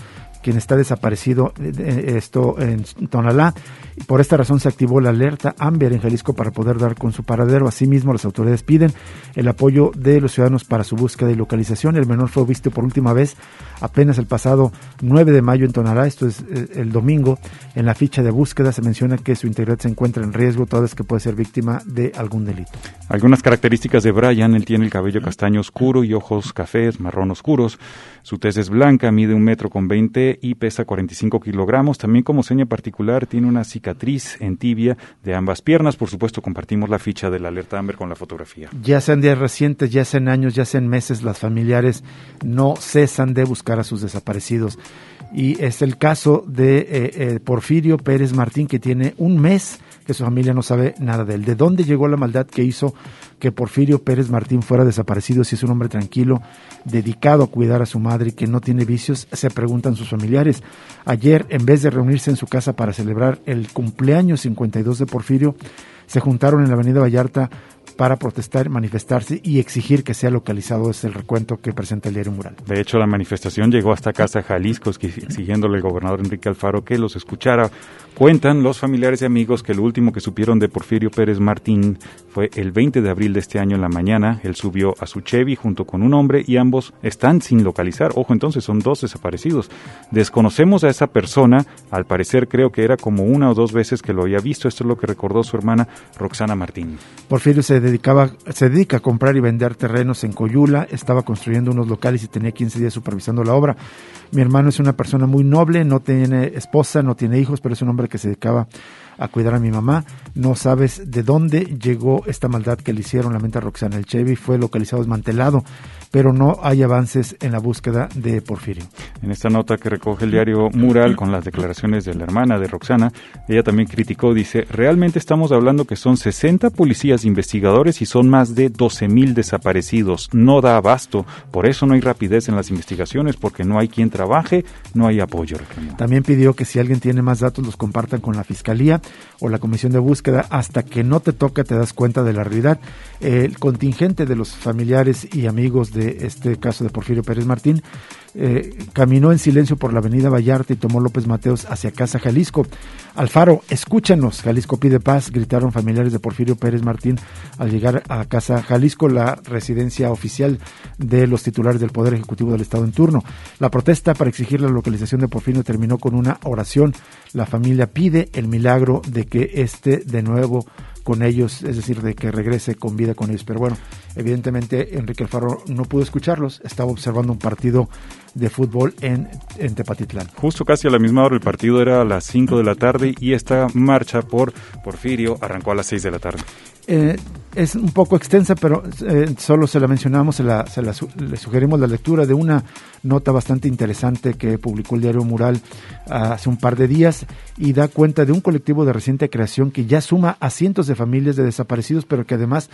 quien está desaparecido, esto en Tonalá. Por esta razón se activó la alerta Amber en Jalisco para poder dar con su paradero. Asimismo, las autoridades piden el apoyo de los ciudadanos para su búsqueda y localización. El menor fue visto por última vez apenas el pasado nueve de mayo en Tonalá, esto es el domingo. En la ficha de búsqueda se menciona que su integridad se encuentra en riesgo, toda vez que puede ser víctima de algún delito. Algunas características de Brian: él tiene el cabello castaño oscuro y ojos cafés, marrón oscuros. Su tez es blanca, mide un metro con veinte y pesa cuarenta y cinco kilogramos. También, como seña particular, tiene una cicatriz en tibia de ambas piernas. Por supuesto, compartimos la ficha de la alerta Amber con la fotografía. Ya sean días recientes, ya sean años, ya sean meses, las familiares no cesan de buscar a sus desaparecidos. Y es el caso de eh, eh, Porfirio Pérez Martín, que tiene un mes que su familia no sabe nada de él. ¿De dónde llegó la maldad que hizo que Porfirio Pérez Martín fuera desaparecido si es un hombre tranquilo, dedicado a cuidar a su madre y que no tiene vicios? Se preguntan sus familiares. Ayer, en vez de reunirse en su casa para celebrar el cumpleaños cincuenta y dos de Porfirio, se juntaron en la avenida Vallarta para protestar, manifestarse y exigir que sea localizado. Es el recuento que presenta el diario Mural. De hecho, la manifestación llegó hasta Casa Jalisco, exigiéndole al gobernador Enrique Alfaro que los escuchara. Cuentan los familiares y amigos que lo último que supieron de Porfirio Pérez Martín fue el veinte de abril de este año en la mañana. Él subió a su Chevy junto con un hombre y ambos están sin localizar. Ojo, entonces son dos desaparecidos. Desconocemos a esa persona. Al parecer, creo que era como una o dos veces que lo había visto. Esto es lo que recordó su hermana Roxana Martín. Porfirio se dedicaba, se dedica a comprar y vender terrenos en Coyula. Estaba construyendo unos locales y tenía quince días supervisando la obra. Mi hermano es una persona muy noble, no tiene esposa, no tiene hijos, pero es un hombre que se dedicaba a cuidar a mi mamá. No sabes de dónde llegó esta maldad que le hicieron, lamenta Roxana. El Chevy fue localizado desmantelado, pero no hay avances en la búsqueda de Porfirio. En esta nota que recoge el diario Mural con las declaraciones de la hermana de Roxana, ella también criticó, dice: realmente estamos hablando que son sesenta policías investigadores y son más de doce mil desaparecidos. No da abasto, por eso no hay rapidez en las investigaciones, porque no hay quien trabaje, no hay apoyo. Reclamó. También pidió que si alguien tiene más datos los compartan con la Fiscalía o la Comisión de Búsqueda. Hasta que no te toca te das cuenta de la realidad. El contingente de los familiares y amigos de este caso de Porfirio Pérez Martín eh, caminó en silencio por la avenida Vallarta y tomó López Mateos hacia Casa Jalisco. Alfaro, escúchanos, Jalisco pide paz, gritaron familiares de Porfirio Pérez Martín al llegar a Casa Jalisco, la residencia oficial de los titulares del Poder Ejecutivo del Estado en turno. La protesta para exigir la localización de Porfirio terminó con una oración. La familia pide el milagro de que esté de nuevo con ellos, es decir, de que regrese con vida con ellos. Pero bueno, evidentemente Enrique Alfaro no pudo escucharlos, estaba observando un partido de fútbol en, en Tepatitlán. Justo casi a la misma hora, el partido era a las cinco de la tarde y esta marcha por Porfirio arrancó a las seis de la tarde. Eh, es un poco extensa, pero eh, solo se la mencionamos, se la, se la, le sugerimos la lectura de una nota bastante interesante que publicó el diario Mural uh, hace un par de días y da cuenta de un colectivo de reciente creación que ya suma a cientos de familias de desaparecidos, pero que además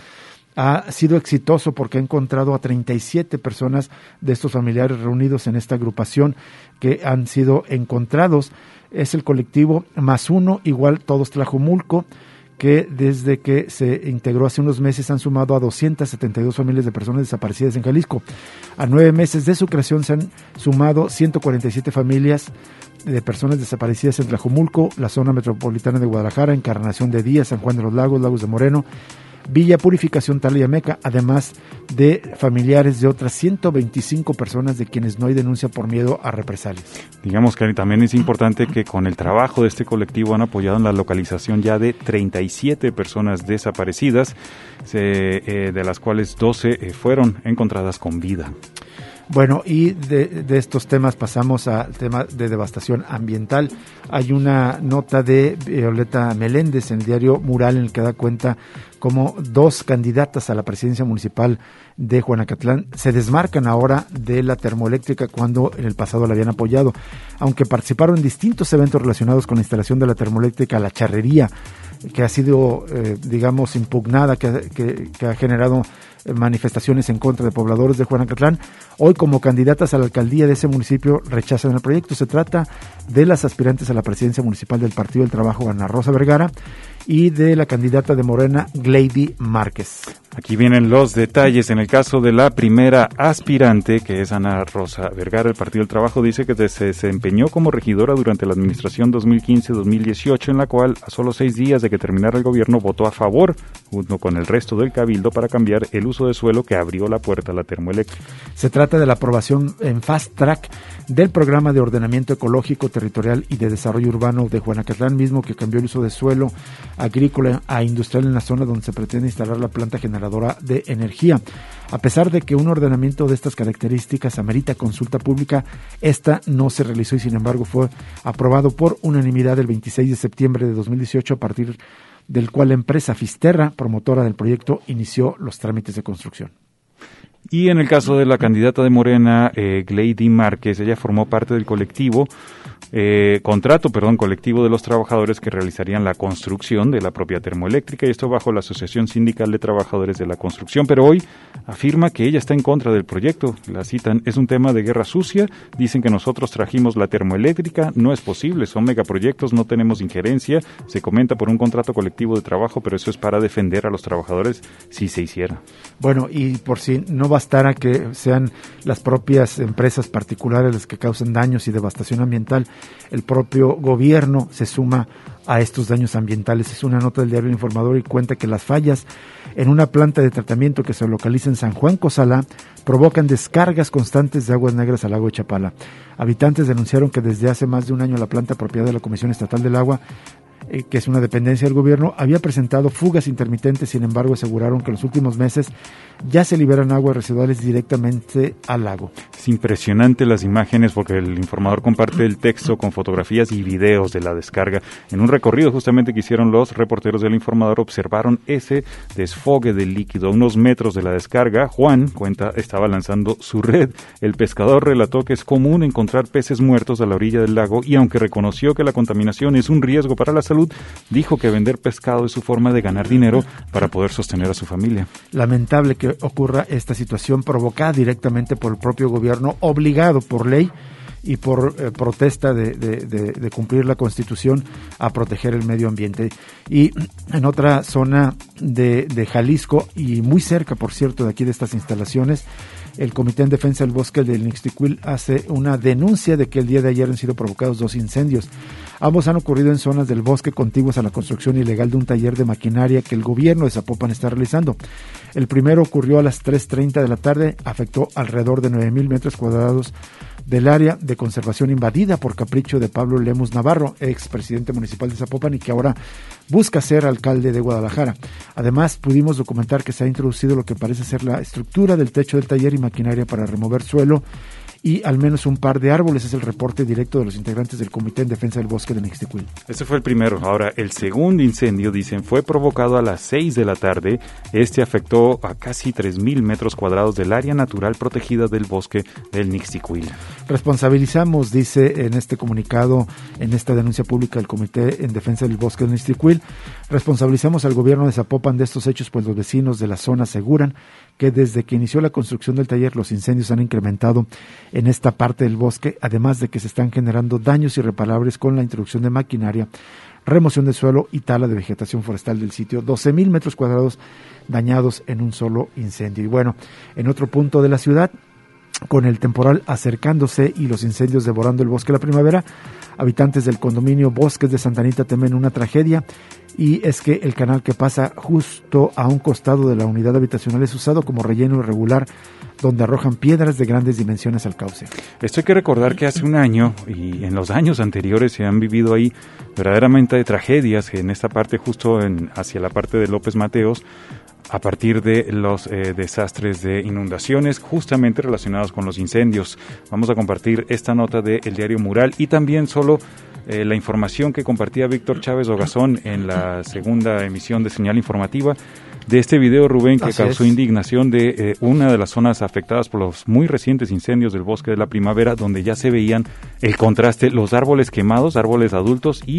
ha sido exitoso porque ha encontrado a treinta y siete personas de estos familiares reunidos en esta agrupación que han sido encontrados. Es el colectivo Más Uno, igual Todos Tlajomulco, que desde que se integró hace unos meses han sumado a doscientas setenta y dos familias de personas desaparecidas en Jalisco. A nueve meses de su creación se han sumado ciento cuarenta y siete familias de personas desaparecidas en Tlajomulco, la zona metropolitana de Guadalajara, Encarnación de Díaz, San Juan de los Lagos, Lagos de Moreno, Villa Purificación, Tala y Ameca, además de familiares de otras ciento veinticinco personas de quienes no hay denuncia por miedo a represalias. Digamos que también es importante que con el trabajo de este colectivo han apoyado en la localización ya de treinta y siete personas desaparecidas, se, eh, de las cuales doce eh, fueron encontradas con vida. Bueno, y de, de estos temas pasamos al tema de devastación ambiental. Hay una nota de Violeta Meléndez en el diario Mural en el que da cuenta cómo dos candidatas a la presidencia municipal de Juanacatlán se desmarcan ahora de la termoeléctrica cuando en el pasado la habían apoyado. Aunque participaron en distintos eventos relacionados con la instalación de la termoeléctrica La Charrería, que ha sido, eh, digamos, impugnada, que, que, que ha generado manifestaciones en contra de pobladores de Juanacatlán, hoy como candidatas a la alcaldía de ese municipio rechazan el proyecto. Se trata de las aspirantes a la presidencia municipal del Partido del Trabajo, Ana Rosa Vergara y de la candidata de Morena, Gleidy Márquez. Aquí vienen los detalles. En el caso de la primera aspirante, que es Ana Rosa Vergara, el Partido del Trabajo dice que se desempeñó como regidora durante la administración dos mil quince dos mil dieciocho, en la cual a solo seis días de que terminara el gobierno votó a favor, junto con el resto del cabildo, para cambiar el uso de suelo que abrió la puerta a la termoeléctrica. Se trata de la aprobación en Fast Track del Programa de Ordenamiento Ecológico, Territorial y de Desarrollo Urbano de Juanacatlán, mismo que cambió el uso de suelo agrícola a industrial en la zona donde se pretende instalar la planta generadora de energía. A pesar de que un ordenamiento de estas características amerita consulta pública, esta no se realizó y sin embargo fue aprobado por unanimidad el veintiséis de septiembre de dos mil dieciocho, a partir del cual la empresa Fisterra, promotora del proyecto, inició los trámites de construcción. Y en el caso de la candidata de Morena, eh, Gleidy Márquez, ella formó parte del colectivo, eh, contrato, perdón, colectivo de los trabajadores que realizarían la construcción de la propia termoeléctrica, y esto bajo la Asociación Sindical de Trabajadores de la Construcción, pero hoy afirma que ella está en contra del proyecto. La citan: es un tema de guerra sucia, dicen que nosotros trajimos la termoeléctrica, no es posible, son megaproyectos, no tenemos injerencia, se comenta por un contrato colectivo de trabajo, pero eso es para defender a los trabajadores si se hiciera. Bueno, y por si no bastara que sean las propias empresas particulares las que causen daños y devastación ambiental, el propio gobierno se suma a estos daños ambientales. Es una nota del diario El Informador y cuenta que las fallas en una planta de tratamiento que se localiza en San Juan Cozalá provocan descargas constantes de aguas negras al lago de Chapala. Habitantes denunciaron que desde hace más de un año la planta, propiedad de la Comisión Estatal del Agua, eh, que es una dependencia del gobierno, había presentado fugas intermitentes. Sin embargo, aseguraron que en los últimos meses ya se liberan aguas residuales directamente al lago. Es impresionante las imágenes, porque el Informador comparte el texto con fotografías y videos de la descarga. En un recorrido justamente que hicieron los reporteros del Informador, observaron ese desfogue de líquido a unos metros de la descarga. Juan cuenta, estaba lanzando su red. El pescador relató que es común encontrar peces muertos a la orilla del lago, y aunque reconoció que la contaminación es un riesgo para la salud, dijo que vender pescado es su forma de ganar dinero para poder sostener a su familia. Lamentable que ocurra esta situación, provocada directamente por el propio gobierno, obligado por ley y por eh, protesta de, de, de, de cumplir la Constitución a proteger el medio ambiente. Y en otra zona de, de Jalisco, y muy cerca, por cierto, de aquí de estas instalaciones, el Comité en Defensa del Bosque del Nixtiquil hace una denuncia de que el día de ayer han sido provocados dos incendios. Ambos han ocurrido en zonas del bosque contiguas a la construcción ilegal de un taller de maquinaria que el gobierno de Zapopan está realizando. El primero ocurrió a las tres treinta de la tarde, afectó alrededor de nueve mil metros cuadrados del área de conservación invadida por capricho de Pablo Lemus Navarro, ex presidente municipal de Zapopan y que ahora busca ser alcalde de Guadalajara. Además, pudimos documentar que se ha introducido lo que parece ser la estructura del techo del taller y maquinaria para remover suelo y al menos un par de árboles. Es el reporte directo de los integrantes del Comité en Defensa del Bosque de Nixtiquil. Ese fue el primero. Ahora, el segundo incendio, dicen, fue provocado a las seis de la tarde. Este afectó a casi tres mil metros cuadrados del área natural protegida del bosque del Nixtiquil. Responsabilizamos, dice en este comunicado, en esta denuncia pública del Comité en Defensa del Bosque del Nixtiquil, responsabilizamos al gobierno de Zapopan de estos hechos, pues los vecinos de la zona aseguran que desde que inició la construcción del taller los incendios han incrementado en esta parte del bosque, además de que se están generando daños irreparables con la introducción de maquinaria, remoción de suelo y tala de vegetación forestal del sitio. doce mil metros cuadrados dañados en un solo incendio. Y bueno, en otro punto de la ciudad, con el temporal acercándose y los incendios devorando el bosque de la primavera, habitantes del condominio Bosques de Santa Anita temen una tragedia, y es que el canal que pasa justo a un costado de la unidad habitacional es usado como relleno irregular, donde arrojan piedras de grandes dimensiones al cauce. Esto hay que recordar que hace un año y en los años anteriores se han vivido ahí verdaderamente de tragedias en esta parte, justo en, hacia la parte de López Mateos, a partir de los eh, desastres de inundaciones justamente relacionados con los incendios. Vamos a compartir esta nota del diario Mural y también solo eh, la información que compartía Víctor Chávez Ogazón en la segunda emisión de Señal Informativa de este video, Rubén, que Así causó es. indignación de eh, una de las zonas afectadas por los muy recientes incendios del Bosque de la Primavera, donde ya se veían el contraste, los árboles quemados, árboles adultos y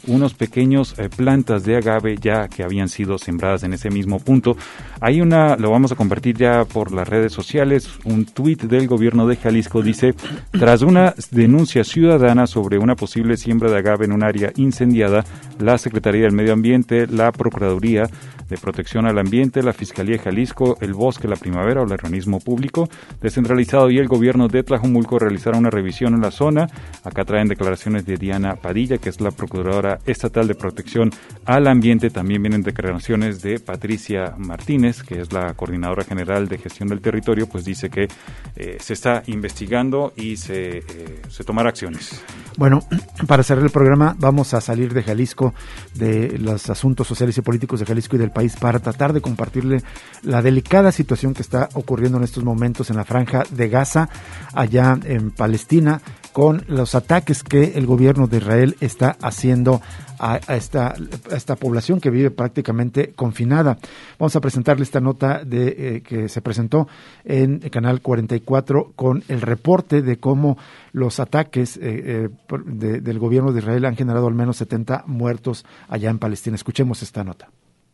unos pequeños eh, plantas de agave ya que habían sido sembradas en ese mismo punto. Hay una, lo vamos a compartir ya por las redes sociales, un tuit del gobierno de Jalisco dice: tras una denuncia ciudadana sobre una posible siembra de agave en un área incendiada, la Secretaría del Medio Ambiente, la Procuraduría de Protección al Ambiente, la Fiscalía de Jalisco, el Bosque, la Primavera o el organismo público descentralizado y el gobierno de Tlajomulco realizaron una revisión en la zona. Acá traen declaraciones de Diana Padilla, que es la Procuradora Estatal de Protección al Ambiente. También vienen declaraciones de Patricia Martínez, que es la Coordinadora General de Gestión del Territorio, pues dice que eh, se está investigando y se, eh, se tomará acciones. Bueno, para cerrar el programa vamos a salir de Jalisco, de los asuntos sociales y políticos de Jalisco y del país, para tratar de compartirle la delicada situación que está ocurriendo en estos momentos en la Franja de Gaza, allá en Palestina, con los ataques que el gobierno de Israel está haciendo a, a, esta, a esta población que vive prácticamente confinada. Vamos a presentarle esta nota de eh, que se presentó en el Canal cuarenta y cuatro con el reporte de cómo los ataques eh, eh, de, del gobierno de Israel han generado al menos setenta muertos allá en Palestina. Escuchemos esta nota.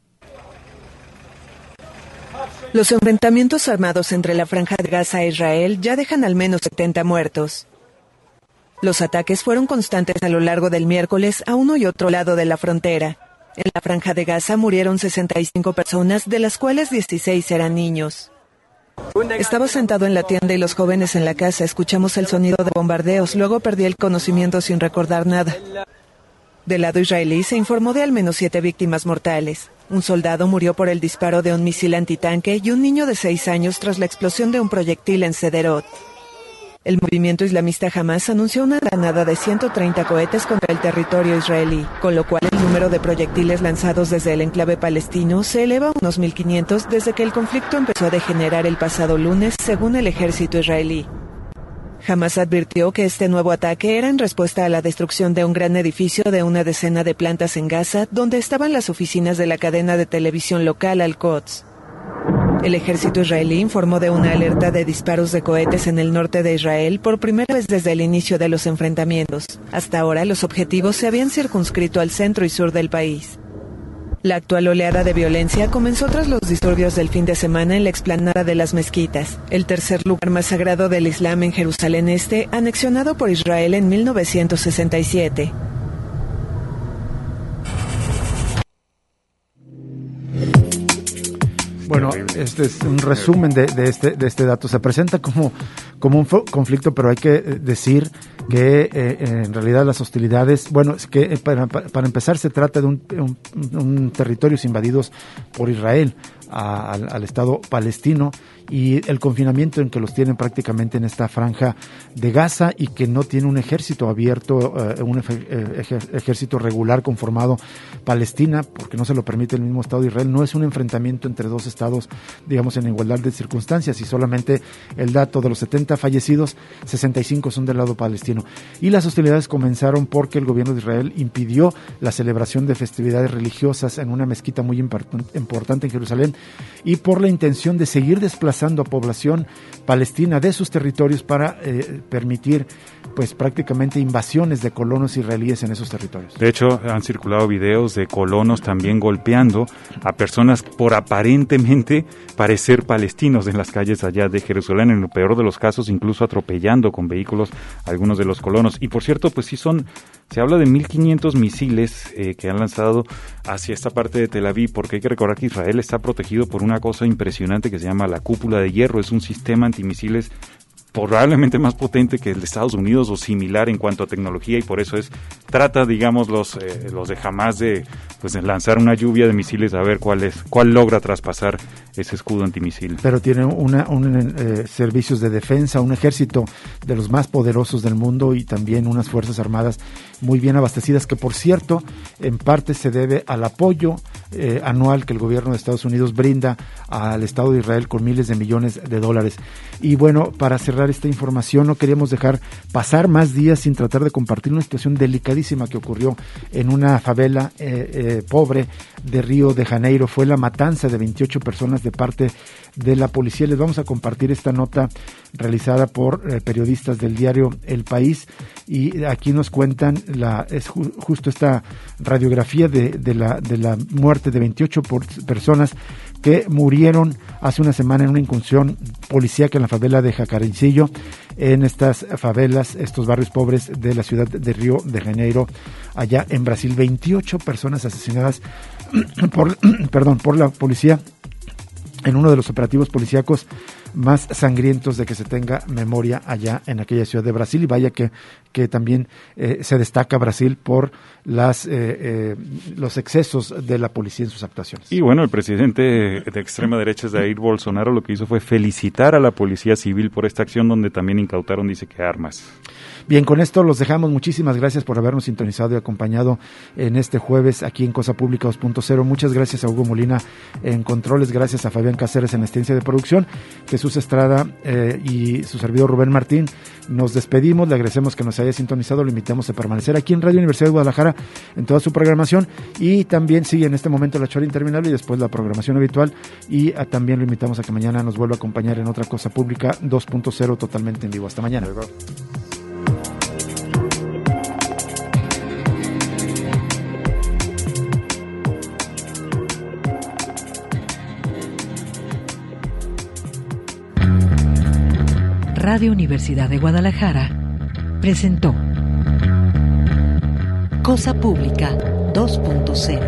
Los enfrentamientos armados entre la Franja de Gaza e Israel ya dejan al menos setenta muertos. Los ataques fueron constantes a lo largo del miércoles a uno y otro lado de la frontera. En la Franja de Gaza murieron sesenta y cinco personas, de las cuales dieciséis eran niños. Estaba sentado en la tienda y los jóvenes en la casa. Escuchamos el sonido de bombardeos, luego perdí el conocimiento sin recordar nada. Del lado israelí se informó de al menos siete víctimas mortales. Un soldado murió por el disparo de un misil antitanque y un niño de seis años tras la explosión de un proyectil en Sderot. El movimiento islamista Hamas anunció una granada de ciento treinta cohetes contra el territorio israelí, con lo cual el número de proyectiles lanzados desde el enclave palestino se eleva a unos mil quinientos desde que el conflicto empezó a degenerar el pasado lunes, según el ejército israelí. Hamas advirtió que este nuevo ataque era en respuesta a la destrucción de un gran edificio de una decena de plantas en Gaza, donde estaban las oficinas de la cadena de televisión local Al-Quds. El ejército israelí informó de una alerta de disparos de cohetes en el norte de Israel por primera vez desde el inicio de los enfrentamientos. Hasta ahora los objetivos se habían circunscrito al centro y sur del país. La actual oleada de violencia comenzó tras los disturbios del fin de semana en la explanada de las mezquitas, el tercer lugar más sagrado del Islam en Jerusalén Este, anexionado por Israel en mil novecientos sesenta y siete. Bueno, este es un resumen de, de este de este dato. Se presenta como, como un conflicto, pero hay que decir que eh, en realidad las hostilidades, bueno, es que para, para empezar se trata de un, un, un territorios invadidos por Israel a, al, al Estado palestino, y el confinamiento en que los tienen prácticamente en esta franja de Gaza, y que no tiene un ejército abierto, uh, un ejer, ejército regular conformado Palestina, porque no se lo permite el mismo Estado de Israel. No es un enfrentamiento entre dos estados, digamos, en igualdad de circunstancias, y solamente el dato de los setenta fallecidos, sesenta y cinco son del lado palestino. Y las hostilidades comenzaron porque el gobierno de Israel impidió la celebración de festividades religiosas en una mezquita muy importante en Jerusalén, y por la intención de seguir desplazando a población palestina de sus territorios para eh, permitir pues prácticamente invasiones de colonos israelíes en esos territorios. De hecho, han circulado videos de colonos también golpeando a personas por aparentemente parecer palestinos en las calles allá de Jerusalén, en el peor de los casos incluso atropellando con vehículos a algunos de los colonos. Y por cierto, pues sí son, se habla de mil quinientos misiles eh, que han lanzado hacia esta parte de Tel Aviv, porque hay que recordar que Israel está protegido por una cosa impresionante que se llama la cúpula de hierro. Es un sistema antimisiles probablemente más potente que el de Estados Unidos o similar en cuanto a tecnología, y por eso es trata, digamos, los eh, los de Hamas de pues de lanzar una lluvia de misiles a ver cuál es cuál logra traspasar ese escudo antimisil. Pero tiene una un eh, servicios de defensa, un ejército de los más poderosos del mundo, y también unas fuerzas armadas muy bien abastecidas, que por cierto en parte se debe al apoyo eh, anual que el gobierno de Estados Unidos brinda al Estado de Israel con miles de millones de dólares. Y bueno, para cerrar cerrar esta información. No queríamos dejar pasar más días sin tratar de compartir una situación delicadísima que ocurrió en una favela eh, eh, pobre de Río de Janeiro. Fue la matanza de veintiocho personas de parte de la policía. Les vamos a compartir esta nota realizada por eh, periodistas del diario El País, y aquí nos cuentan la es ju- justo esta radiografía de, de la de la muerte de veintiocho por, personas que murieron hace una semana en una incursión policíaca en la favela de Jacarencillo, en estas favelas, estos barrios pobres de la ciudad de Río de Janeiro, allá en Brasil. veintiocho personas asesinadas por, perdón, por la policía en uno de los operativos policíacos más sangrientos de que se tenga memoria allá en aquella ciudad de Brasil. Y vaya que, que también eh, se destaca Brasil por las eh, eh, los excesos de la policía en sus actuaciones. Y bueno, el presidente de extrema derecha, Jair Bolsonaro, lo que hizo fue felicitar a la policía civil por esta acción, donde también incautaron, dice que armas. Bien, con esto los dejamos. Muchísimas gracias por habernos sintonizado y acompañado en este jueves aquí en Cosa Pública dos punto cero. Muchas gracias a Hugo Molina en controles, gracias a Fabián Cáceres en asistencia de producción, Jesús Estrada eh, y su servidor Rubén Martín. Nos despedimos, le agradecemos que nos haya sintonizado, lo invitamos a permanecer aquí en Radio Universidad de Guadalajara en toda su programación, y también sigue en este momento la Chora Interminable y después la programación habitual, y a, también lo invitamos a que mañana nos vuelva a acompañar en otra Cosa Pública dos punto cero totalmente en vivo. Hasta mañana. Radio Universidad de Guadalajara presentó Cosa Pública dos punto cero.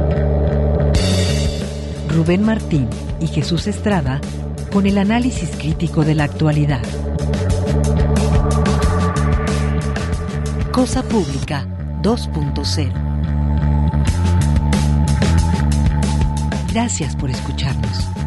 Rubén Martín y Jesús Estrada con el análisis crítico de la actualidad. Cosa Pública dos punto cero. Gracias por escucharnos.